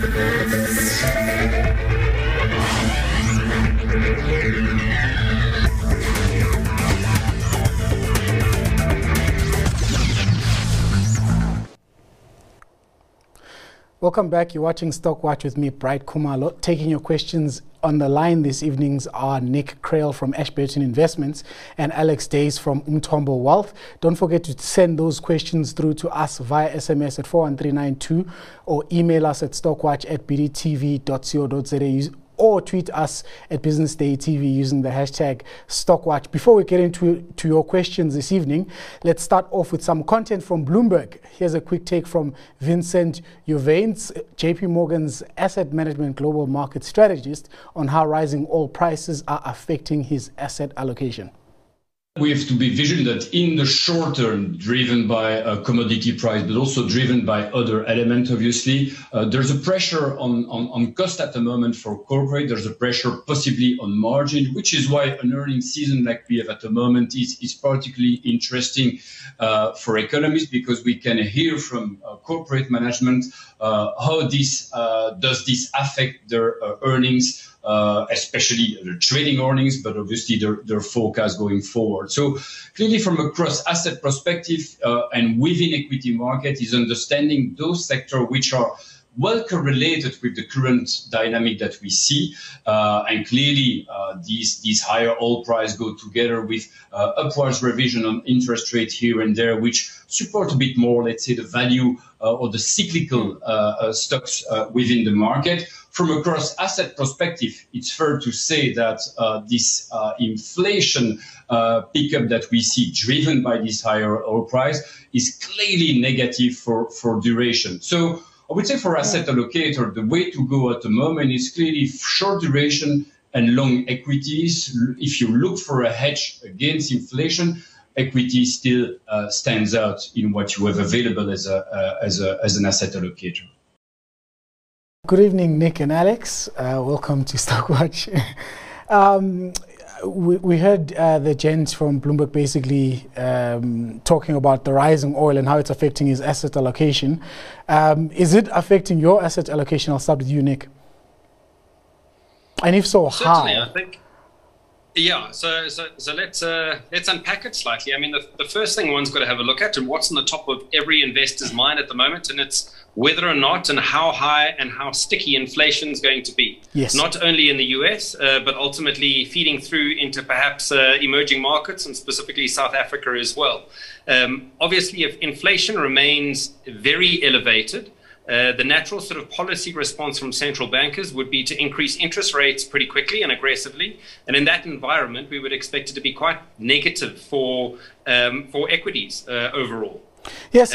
Welcome back. You're watching Stock Watch with me, Bright Khumalo. Taking your questions on the line this evening are Nick Krale from Ashburton Investments and Alex Days from Umthombo Wealth. Don't forget to send those questions through to us via SMS at 41392 or email us at stockwatch@bdtv.co.za or tweet us at Business Day TV using the hashtag StockWatch. Before we get into your questions this evening, let's start off with some content from Bloomberg. Here's a quick take from Vincent Uvanes, JP Morgan's asset management global market strategist, on how rising oil prices are affecting his asset allocation. We have to be vigilant that in the short term, driven by a commodity price, but also driven by other elements, obviously, there's a pressure on cost at the moment for corporate. There's a pressure possibly on margin, which is why an earnings season like we have at the moment is particularly interesting for economists, because we can hear from corporate management how this does this affect their earnings, especially their trading earnings, but obviously their forecast going forward. So clearly from a cross-asset perspective and within equity market is understanding those sectors which are well correlated with the current dynamic that we see. And clearly these higher oil prices go together with upwards revision on interest rates here and there, which support a bit more, let's say, the value or the cyclical stocks within the market. From a cross-asset perspective, it's fair to say that this inflation pickup that we see driven by this higher oil price is clearly negative for duration. So I would say for asset allocator, the way to go at the moment is clearly short duration and long equities. If you look for a hedge against inflation, equity still stands out in what you have available as an asset allocator. Good evening, Nick and Alex. Welcome to Stockwatch. We heard the gents from Bloomberg basically talking about the rising oil and how it's affecting his asset allocation. Is it affecting your asset allocation? I'll start with you, Nick. And if so, Certainly, how? I think. Yeah, so let's unpack it slightly. I mean, the first thing one's got to have a look at, and what's on the top of every investor's mind at the moment, and it's whether or not and how high and how sticky inflation is going to be. Yes. Not only in the US, but ultimately feeding through into perhaps emerging markets and specifically South Africa as well. Obviously, if inflation remains very elevated, the natural sort of policy response from central bankers would be to increase interest rates pretty quickly and aggressively. And in that environment, we would expect it to be quite negative for equities overall. Yes.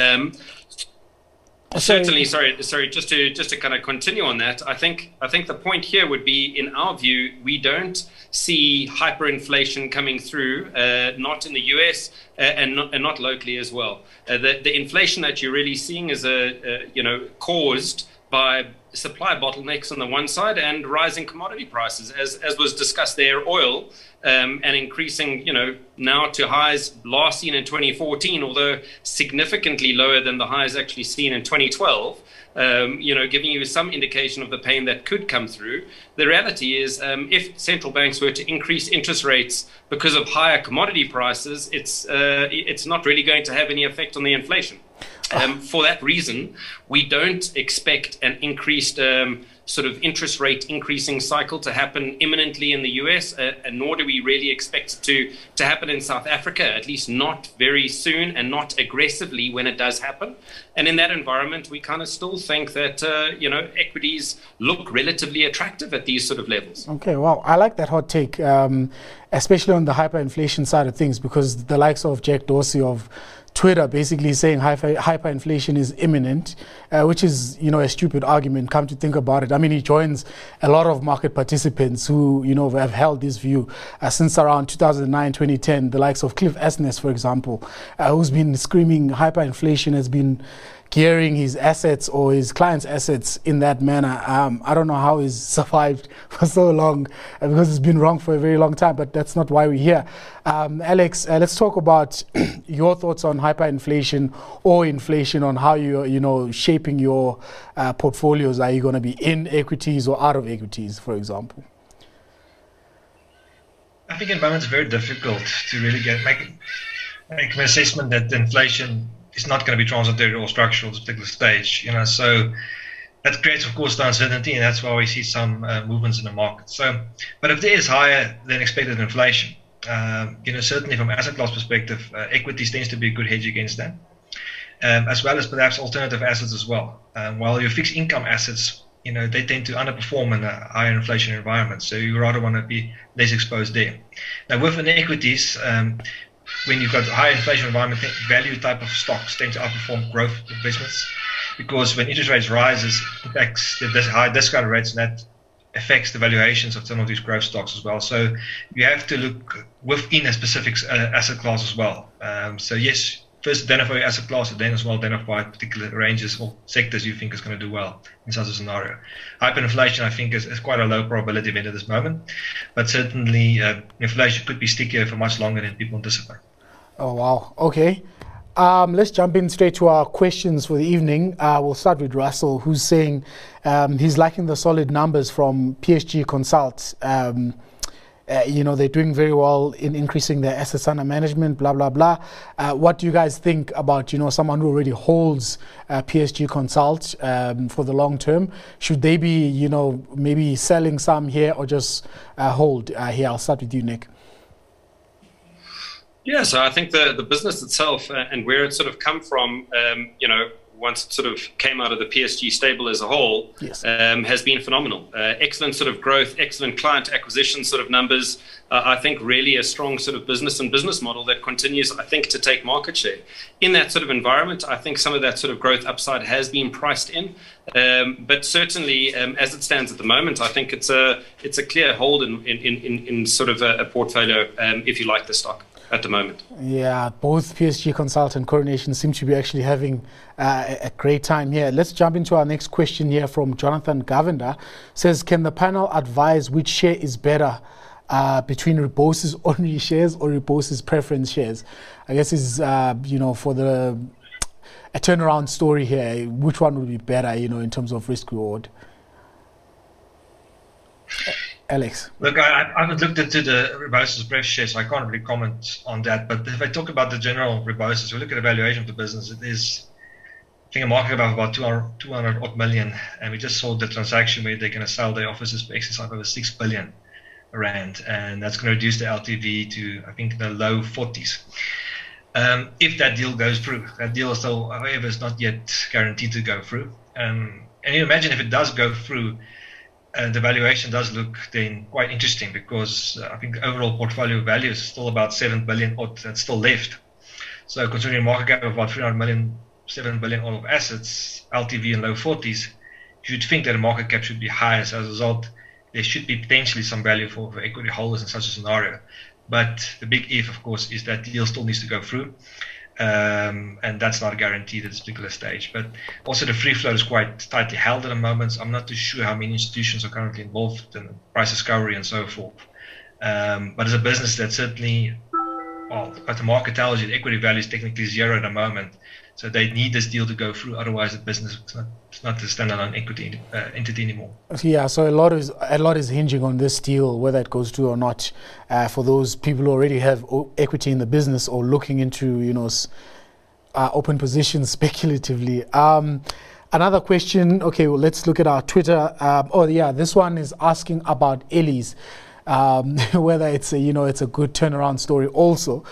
Certainly, sorry. Just to kind of continue on that, I think the point here would be, in our view, we don't see hyperinflation coming through, not in the US and not locally as well. The inflation that you're really seeing is caused by supply bottlenecks on the one side and rising commodity prices, as was discussed there, oil, and increasing, now to highs last seen in 2014, although significantly lower than the highs actually seen in 2012, giving you some indication of the pain that could come through. The reality is, if central banks were to increase interest rates because of higher commodity prices, it's not really going to have any effect on the inflation. For that reason, we don't expect an increased sort of interest rate increasing cycle to happen imminently in the US, and nor do we really expect it to happen in South Africa, at least not very soon and not aggressively when it does happen. And in that environment, we kind of still think that, equities look relatively attractive at these sort of levels. Okay, wow. I like that hot take, especially on the hyperinflation side of things, because the likes of Jack Dorsey of Twitter basically saying hyperinflation is imminent, which is, a stupid argument, come to think about it. I mean, he joins a lot of market participants who, have held this view since around 2009, 2010, the likes of Cliff Asness, for example, who's been screaming hyperinflation has been gearing his assets or his clients' assets in that manner. I don't know how he's survived for so long because it's been wrong for a very long time, but that's not why we're here. Alex, let's talk about your thoughts on hyperinflation or inflation, on how you're shaping your portfolios. Are you going to be in equities or out of equities, for example? I think at the moment it's very difficult to really make an assessment that inflation is not going to be transitory or structural at this particular stage. So that creates, of course, the uncertainty, and that's why we see some movements in the market. So, but if there is higher than expected inflation, certainly from an asset class perspective, equities tends to be a good hedge against that, as well as perhaps alternative assets as well. While your fixed income assets, they tend to underperform in a higher inflation environment. So you rather want to be less exposed there. Now, within equities, when you've got a high inflation environment, value type of stocks tend to outperform growth investments, because when interest rates rises, it impacts the high discount rates, and that affects the valuations of some of these growth stocks as well. So you have to look within a specific asset class as well. So yes, first identify your asset class, and then as well identify particular ranges or sectors you think is going to do well in such a scenario. Hyperinflation, I think, is quite a low probability event at this moment, but certainly inflation could be stickier for much longer than people anticipate. Oh, wow. Okay. Let's jump in straight to our questions for the evening. We'll start with Russell, who's saying he's liking the solid numbers from PSG Consult. They're doing very well in increasing their assets under management, blah, blah, blah. What do you guys think about, someone who already holds PSG Consult for the long term? Should they be, maybe selling some here or just hold here? I'll start with you, Nick. Yeah, so I think the business itself and where it sort of come from, once it sort of came out of the PSG stable as a whole, yes, has been phenomenal. Excellent sort of growth, excellent client acquisition sort of numbers. I think really a strong sort of business model that continues, I think, to take market share. In that sort of environment, I think some of that sort of growth upside has been priced in. But certainly, as it stands at the moment, I think it's a clear hold in sort of a portfolio if you like the stock at the moment. Yeah, both PSG Consult and Coronation seem to be actually having a great time here. Let's jump into our next question here from Jonathan Govender. Says, can the panel advise which share is better between Rebosis ordinary shares or Rebosis preference shares? I guess is for a turnaround story here, which one would be better, in terms of risk reward? Alex. Look, I haven't looked into the Rebosis pref shares, so I can't really comment on that. But if I talk about the general Rebosis, we look at the valuation of the business. It is, I think, a market cap of about 200 odd million, and we just saw the transaction where they're going to sell their offices for excess of over 6 billion rand, and that's going to reduce the LTV to, I think, the low 40s. If that deal goes through, that deal is still, however, is not yet guaranteed to go through. And you imagine if it does go through, the valuation does look then quite interesting, because I think the overall portfolio value is still about 7 billion odd that's still left. So considering a market cap of about 300 million, 7 billion odd of assets, LTV in low 40s, you'd think that the market cap should be higher. So as a result, there should be potentially some value for equity holders in such a scenario. But the big if, of course, is that deal still needs to go through. And that's not guaranteed at this particular stage. But also the free float is quite tightly held at the moment. So I'm not too sure how many institutions are currently involved in price discovery and so forth. But as a business that certainly, but the market tells you the equity value is technically zero at the moment. So they need this deal to go through. Otherwise, the business is not a standalone equity entity anymore. Yeah, so a lot is hinging on this deal, whether it goes through or not. For those people who already have equity in the business or looking into, open positions speculatively. Another question. Okay, well, let's look at our Twitter. This one is asking about Ellie's. Whether it's a good turnaround story also,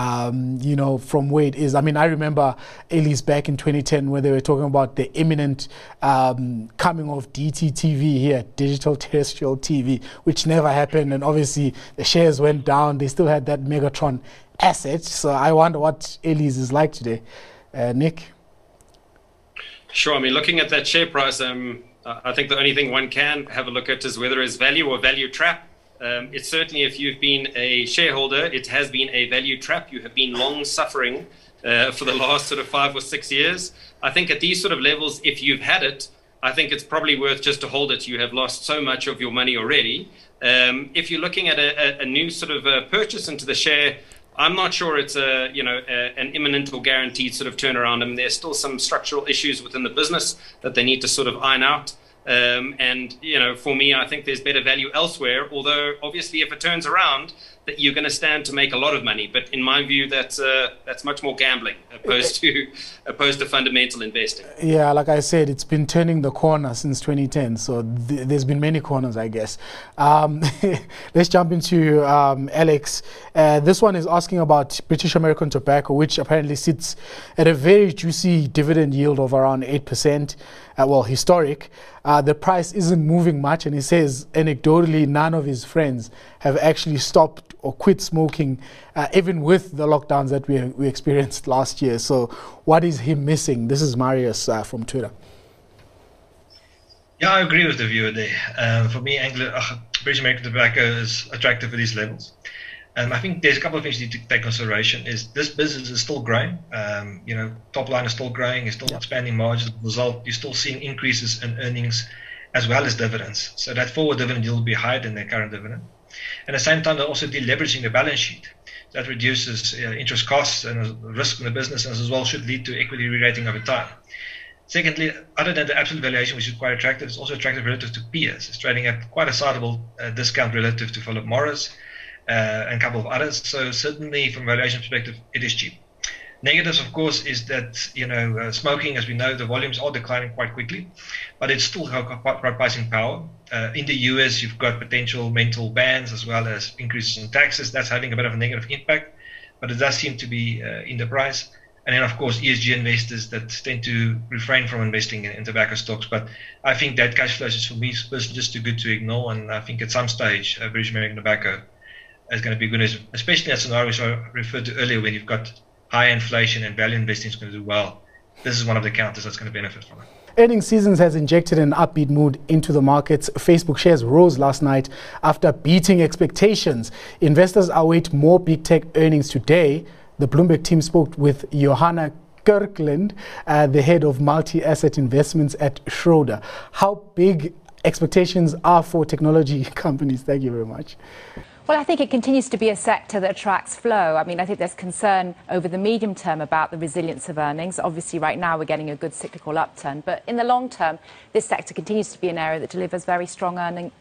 from where it is. I mean, I remember Ellie's back in 2010 where they were talking about the imminent coming of DTTV here, digital terrestrial TV, which never happened. And obviously the shares went down. They still had that Megatron asset. So I wonder what Ellie's is like today. Nick? Sure. I mean, looking at that share price, I think the only thing one can have a look at is whether it's value or value trap. It's certainly, if you've been a shareholder, it has been a value trap. You have been long suffering for the last sort of 5 or 6 years. I think at these sort of levels, if you've had it, I think it's probably worth just to hold it. You have lost so much of your money already. If you're looking at a new sort of purchase into the share, I'm not sure it's an imminent or guaranteed sort of turnaround. I mean, there's still some structural issues within the business that they need to sort of iron out. And for me, I think there's better value elsewhere. Although obviously, if it turns around, that you're going to stand to make a lot of money. But in my view, that's much more gambling opposed to fundamental investing. Yeah, like I said, it's been turning the corner since 2010. So there's been many corners, I guess. Let's jump into Alex. This one is asking about British American Tobacco, which apparently sits at a very juicy dividend yield of around 8%. Historic. The price isn't moving much, and he says anecdotally none of his friends have actually stopped or quit smoking, even with the lockdowns that we experienced last year. So what is he missing? This is Marius from Twitter. Yeah, I agree with the viewer there. For me, British American Tobacco is attractive at these levels. I think there's a couple of things you need to take consideration. Is this business is still growing? Top line is still growing. It's still expanding margins. As a result, you're still seeing increases in earnings as well as dividends. So that forward dividend yield will be higher than their current dividend. And at the same time, they're also deleveraging the balance sheet. That reduces interest costs and risk in the business, and as well should lead to equity re-rating over time. Secondly, other than the absolute valuation, which is quite attractive, it's also attractive relative to peers. It's trading at quite a sizable discount relative to Philip Morris and a couple of others. So certainly from a valuation perspective, it is cheap. Negatives, of course, is that smoking, as we know, the volumes are declining quite quickly, but it's still got pricing power. In the US, you've got potential mental bans as well as increases in taxes. That's having a bit of a negative impact, but it does seem to be in the price. And then, of course, ESG investors that tend to refrain from investing in tobacco stocks. But I think that cash flow is, for me, just too good to ignore. And I think at some stage, British American Tobacco is going to be good, especially in that scenario which I referred to earlier, when you've got high inflation and value investing is going to do well. This is one of the counters that's going to benefit from it. Earnings seasons has injected an upbeat mood into the markets. Facebook shares rose last night after beating expectations. Investors await more big tech earnings today. The Bloomberg team spoke with Johanna Kirkland, the head of multi-asset investments at Schroder. How big expectations are for technology companies? Thank you very much. Well, I think it continues to be a sector that attracts flow. I mean, I think there's concern over the medium term about the resilience of earnings. Obviously, right now we're getting a good cyclical upturn. But in the long term, this sector continues to be an area that delivers very strong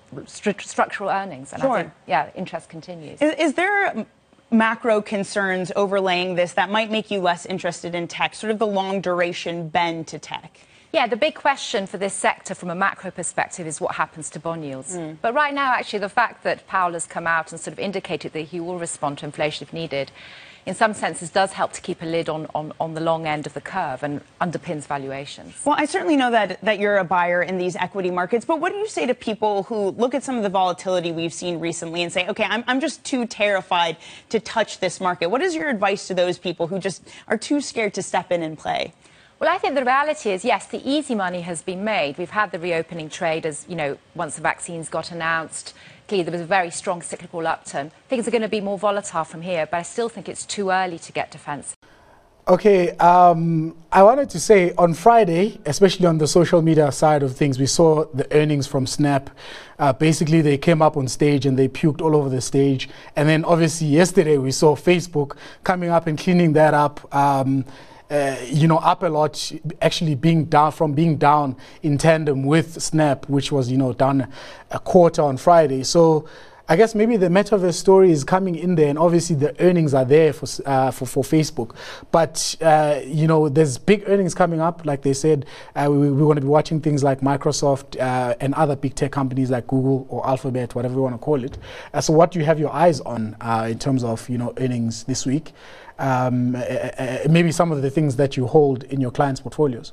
structural earnings. And I think, interest continues. Is there macro concerns overlaying this that might make you less interested in tech, sort of the long duration bend to tech? Yeah, the big question for this sector from a macro perspective is what happens to bond yields. But right now, actually, the fact that Powell has come out and sort of indicated that he will respond to inflation if needed, in some senses does help to keep a lid on the long end of the curve and underpins valuations. Well, I certainly know that you're a buyer in these equity markets, but what do you say to people who look at some of the volatility we've seen recently and say, okay, I'm just too terrified to touch this market? What is your advice to those people who just are too scared to step in and play? Well, I think the reality is, yes, the easy money has been made. We've had the reopening trade as, once the vaccines got announced. Clearly, there was a very strong cyclical upturn. Things are going to be more volatile from here, but I still think it's too early to get defensive. Okay, I wanted to say on Friday, especially on the social media side of things, we saw the earnings from Snap. Basically, they came up on stage and they puked all over the stage. And then obviously yesterday we saw Facebook coming up and cleaning that up. Up a lot, actually being down in tandem with Snap, which was, down a quarter on Friday. So I guess maybe the metaverse story is coming in there, and obviously the earnings are there for Facebook. But, there's big earnings coming up. Like they said, we're going to be watching things like Microsoft and other big tech companies like Google or Alphabet, whatever you want to call it. So what do you have your eyes on in terms of, earnings this week? Maybe some of the things that you hold in your clients' portfolios.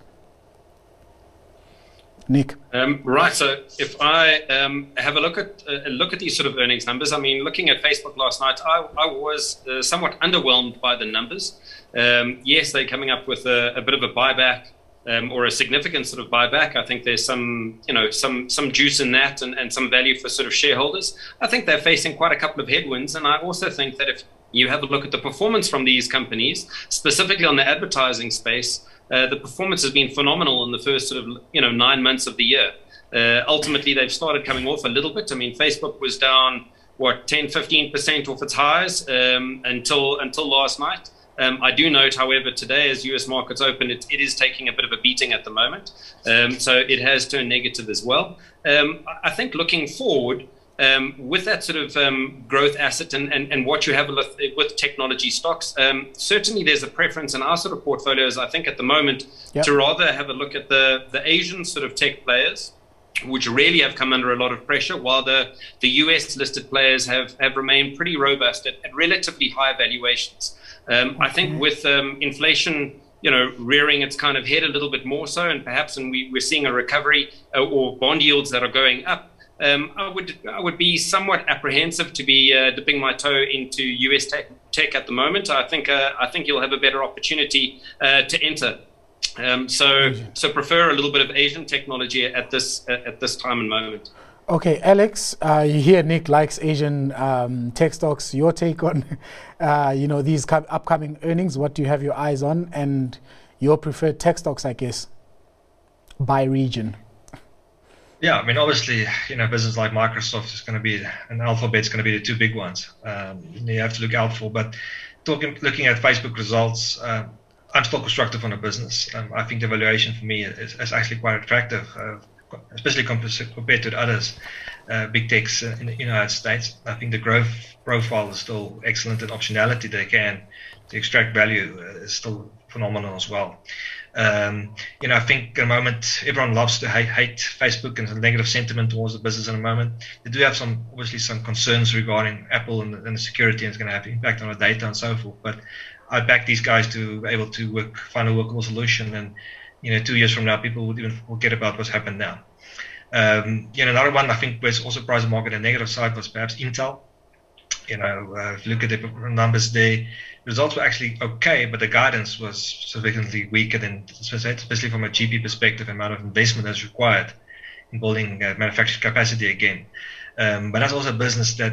Nick. Right. So if I have a look at these sort of earnings numbers, I mean, looking at Facebook last night, I was somewhat underwhelmed by the numbers. Yes, they're coming up with a bit of a buyback or a significant sort of buyback. I think there's some juice in that and some value for sort of shareholders. I think they're facing quite a couple of headwinds, and I also think that you have a look at the performance from these companies, specifically on the advertising space. The performance has been phenomenal in the first 9 months of the year. Ultimately, they've started coming off a little bit. I mean, Facebook was down, 10-15% off its highs until last night. I do note, however, today as US markets open, it is taking a bit of a beating at the moment. So it has turned negative as well. I think looking forward, with that sort of growth asset and what you have with technology stocks, certainly there's a preference in our sort of portfolios, I think, at the moment, to rather have a look at the Asian sort of tech players, which really have come under a lot of pressure, while the US listed players have remained pretty robust at relatively high valuations. I think with inflation, rearing its kind of head a little bit more so, and perhaps we're seeing a recovery or bond yields that are going up, I would be somewhat apprehensive to be dipping my toe into US tech at the moment. I think you'll have a better opportunity to enter. So prefer a little bit of Asian technology at this time and moment. Okay, Alex, you hear Nick likes Asian tech stocks. Your take on, these upcoming earnings? What do you have your eyes on, and your preferred tech stocks, I guess, by region? Yeah, I mean, obviously, business like Microsoft is going to be, and Alphabet's going to be the two big ones you have to look out for. But looking at Facebook results, I'm still constructive on the business. I think the valuation for me is actually quite attractive. Especially compared to the others, big techs in the United States. I think the growth profile is still excellent, and optionality they can to extract value is still phenomenal as well. I think at the moment everyone loves to hate Facebook and the negative sentiment towards the business in the moment. They do have obviously some concerns regarding Apple and the security, and it's going to have impact on the data and so forth. But I back these guys to be able to find a workable solution, and 2 years from now, people will even forget about what's happened now. Another one I think was also surprised the market on the negative side was perhaps Intel. If you look at the numbers there, results were actually okay, but the guidance was significantly weaker than, especially from a GP perspective, the amount of investment that's required in building manufacturing capacity again. But that's also a business that,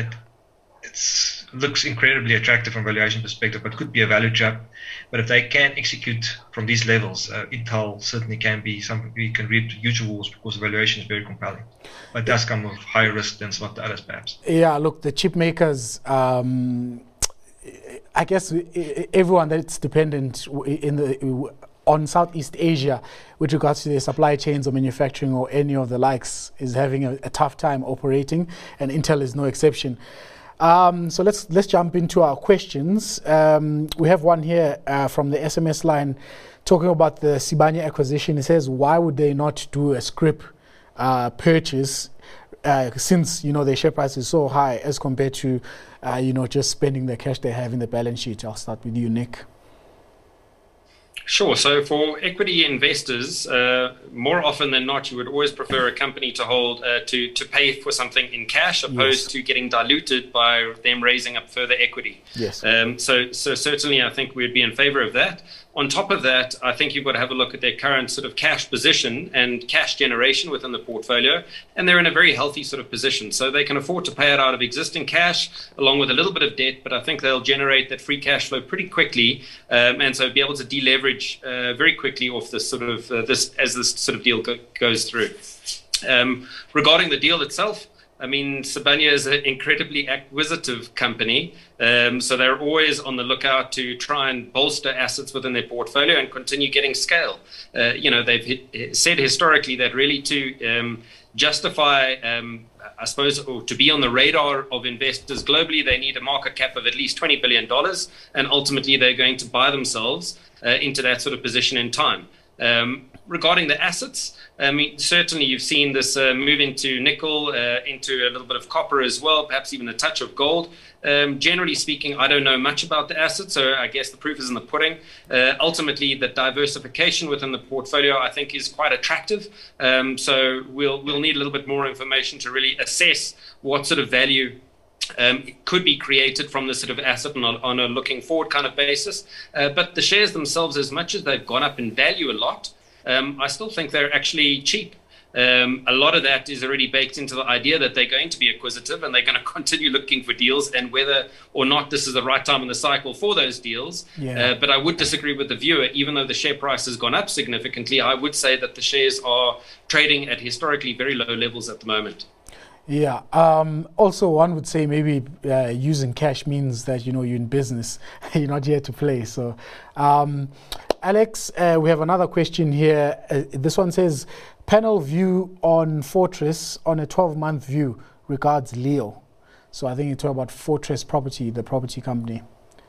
looks incredibly attractive from a valuation perspective, but could be a value trap. But if they can execute from these levels, Intel certainly can be something we can reap huge rewards, because the valuation is very compelling. But it does come with higher risk than some of the others, perhaps. Yeah, look, the chip makers, I guess everyone that's dependent on Southeast Asia with regards to their supply chains or manufacturing or any of the likes is having a tough time operating, and Intel is no exception. So let's jump into our questions. We have one here from the SMS line talking about the Sibanye acquisition. It says, why would they not do a scrip purchase since their share price is so high as compared to just spending the cash they have in the balance sheet? I'll start with you, Nick. Sure. So for equity investors, more often than not, you would always prefer a company to hold to pay for something in cash, opposed to getting diluted by them raising up further equity. Yes. So certainly, I think we'd be in favor of that. On top of that, I think you've got to have a look at their current sort of cash position and cash generation within the portfolio, and they're in a very healthy sort of position. So they can afford to pay it out of existing cash along with a little bit of debt, but I think they'll generate that free cash flow pretty quickly, and so be able to deleverage very quickly off this sort of this sort of deal goes through. Regarding the deal itself, I mean, Sibanye is an incredibly acquisitive company, so they're always on the lookout to try and bolster assets within their portfolio and continue getting scale. They've said historically that really to justify, I suppose, or to be on the radar of investors globally, they need a market cap of at least $20 billion, and ultimately they're going to buy themselves into that sort of position in time. Regarding the assets, I mean, certainly you've seen this move into nickel, into a little bit of copper as well, perhaps even a touch of gold. Generally speaking, I don't know much about the assets, so I guess the proof is in the pudding. Ultimately, the diversification within the portfolio, I think, is quite attractive. So we'll need a little bit more information to really assess what sort of value could be created from this sort of asset on a looking forward kind of basis. But the shares themselves, as much as they've gone up in value a lot, I still think they're actually cheap. A lot of that is already baked into the idea that they're going to be acquisitive and they're going to continue looking for deals, and whether or not this is the right time in the cycle for those deals. But I would disagree with the viewer. Even though the share price has gone up significantly, I would say that the shares are trading at historically very low levels at the moment. Yeah. Also, one would say maybe using cash means that, you're in business. You're not here to play. So, Alex, we have another question here. This one says, panel view on Fortress on a 12-month view. Regards, Leo. So I think you talk about Fortress Property, the property company.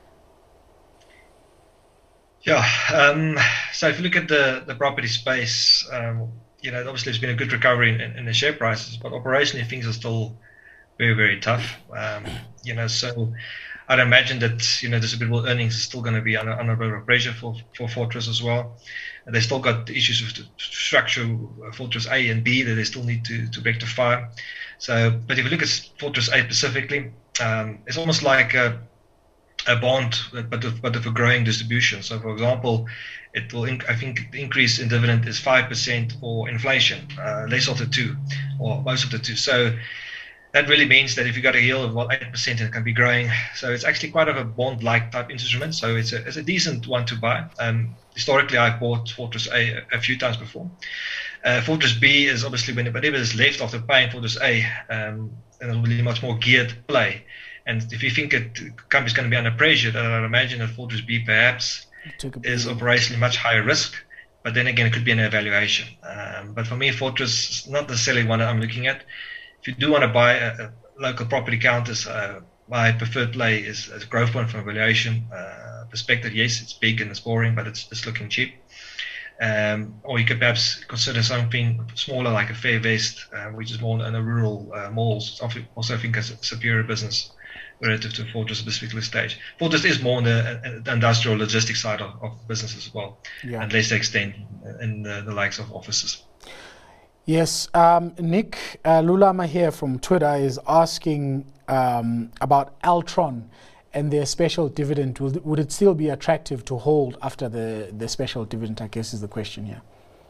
Yeah. So if you look at the property space, obviously there's been a good recovery in the share prices, but operationally things are still very, very tough. So I'd imagine that, distributable earnings is still going to be under a bit of pressure for Fortress as well. And they still got the issues with the structure, Fortress A and B, that they still need to rectify. So, but if you look at Fortress A specifically, it's almost like a bond, but of a growing distribution. So, for example, it will. I think the increase in dividend is 5% for inflation, less of the 2, or most of the 2. So that really means that if you got a yield of about 8%, it can be growing. So it's actually quite of a bond-like type instrument. So it's a decent one to buy. Historically, I've bought Fortress A a few times before. Fortress B is obviously whenever is left after paying Fortress A, and it's really much more geared play. And if you think that the company's going to be under pressure, then I'd imagine that Fortress B perhaps is operationally much higher risk. But then again, it could be an evaluation. But for me, Fortress is not necessarily one that I'm looking at. If you do want to buy a local property counters, my preferred play is as Growthpoint from a valuation perspective. Yes, it's big and it's boring, but it's looking cheap. Or you could perhaps consider something smaller like a Fairvest, which is more in a rural malls. Also, I think it's a superior business relative to Fortress at this particular stage. Fortress is more on the industrial logistics side of business as well, and less extent in the likes of offices. Yes, Nick Lulama here from Twitter is asking about Altron and their special dividend. Would it still be attractive to hold after the special dividend, I guess is the question here.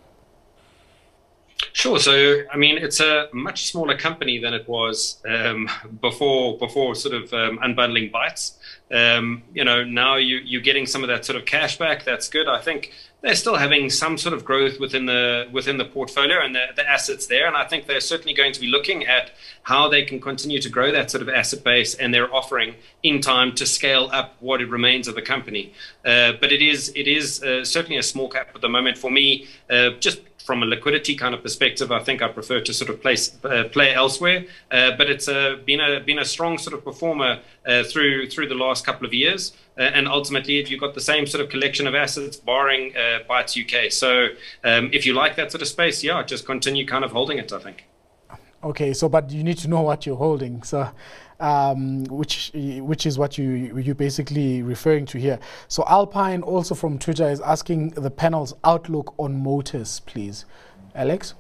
Sure. So, I mean, it's a much smaller company than it was before sort of unbundling Bytes. Now you're getting some of that sort of cash back. That's good. I think they're still having some sort of growth within the portfolio and the assets there. And I think they're certainly going to be looking at how they can continue to grow that sort of asset base and their offering in time to scale up what it remains of the company. But it is certainly a small cap at the moment for me. Just from a liquidity kind of perspective, I think I prefer to sort of play elsewhere. But it's been a strong sort of performer through the last couple of years. And ultimately, you've got the same sort of collection of assets, barring Bytes UK. So if you like that sort of space, just continue kind of holding it, I think. Okay, so but you need to know what you're holding. So which is what you're basically referring to here. So Alpine also from Twitter is asking the panel's outlook on motors, please. Alex?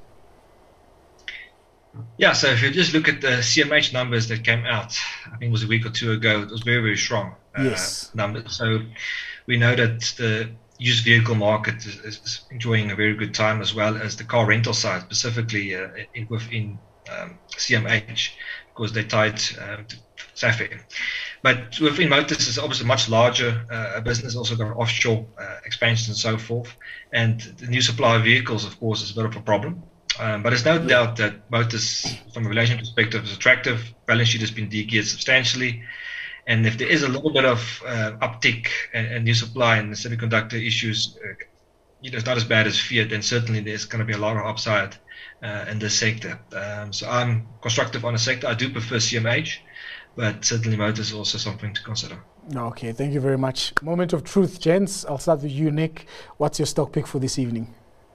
Yeah, so if you just look at the CMH numbers that came out, I think it was a week or two ago, it was very, very strong numbers. So we know that the used vehicle market is enjoying a very good time, as well as the car rental side, specifically within CMH, because they're tied to Safir. But within motors, it's obviously much larger business, also got offshore expansion and so forth. And the new supply of vehicles, of course, is a bit of a problem. But there's no doubt that motors, from a valuation perspective, is attractive. Balance sheet has been de-geared substantially. And if there is a little bit of uptick and new supply and the semiconductor issues, it's not as bad as feared, then certainly there's going to be a lot of upside in this sector. So I'm constructive on the sector. I do prefer CMH, but certainly motors is also something to consider. Okay, thank you very much. Moment of truth, gents. I'll start with you, Nick. What's your stock pick for this evening?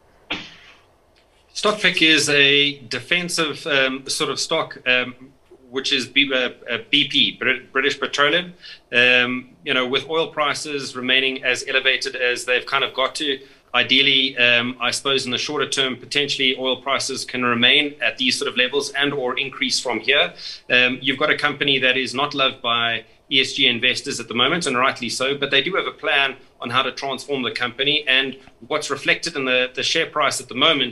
Stock pick is a defensive sort of stock, which is BP, British Petroleum. With oil prices remaining as elevated as they've kind of got to, ideally, I suppose in the shorter term, potentially oil prices can remain at these sort of levels and or increase from here. You've got a company that is not loved by ESG investors at the moment, and rightly so, but they do have a plan on how to transform the company. And what's reflected in the share price at the moment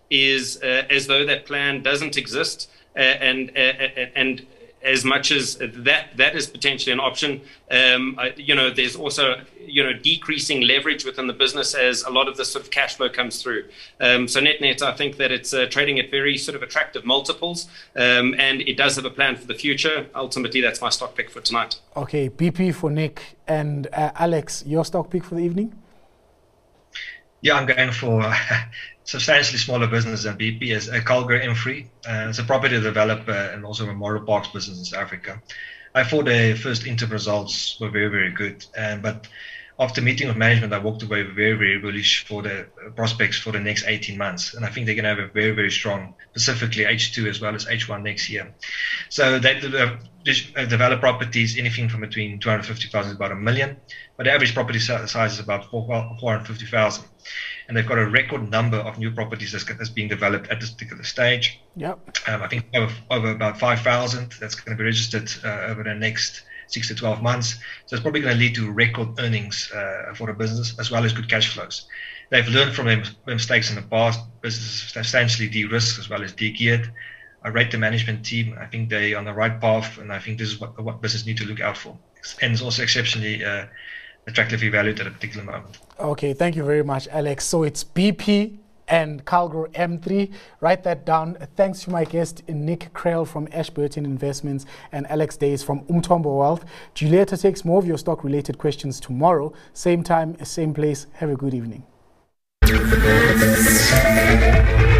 is as though that plan doesn't exist, and as much as that is potentially an option, there's also decreasing leverage within the business as a lot of this sort of cash flow comes through. So net, I think that it's trading at very sort of attractive multiples, and it does have a plan for the future. Ultimately, that's my stock pick for tonight. Okay, BP for Nick, and Alex, your stock pick for the evening? Yeah, I'm going for substantially smaller business than BP as Calgro M3. It's a property developer and also a memorial parks business in South Africa. I thought the first interim results were very, very good. But after meeting with management, I walked away very, very bullish for the prospects for the next 18 months. And I think they're going to have a very, very strong, specifically H2 as well as H1 next year. So they develop properties, anything from between 250,000 to about 1 million. But the average property size is about 450,000. And they've got a record number of new properties that's being developed at this particular stage. Yep. I think over about 5,000 that's going to be registered over the next 6 to 12 months. So it's probably going to lead to record earnings for the business as well as good cash flows. They've learned from their mistakes in the past. Business is substantially de-risked as well as de-geared. I rate the management team. I think they're on the right path, and I think this is what business need to look out for. And it's also exceptionally attractively valued at a particular moment. Okay, thank you very much, Alex. So it's BP and Calgro M3. Write that down. Thanks to my guest, Nick Krell from Ashburton Investments and Alex Days from Umthombo Wealth. Julieta takes more of your stock-related questions tomorrow. Same time, same place. Have a good evening.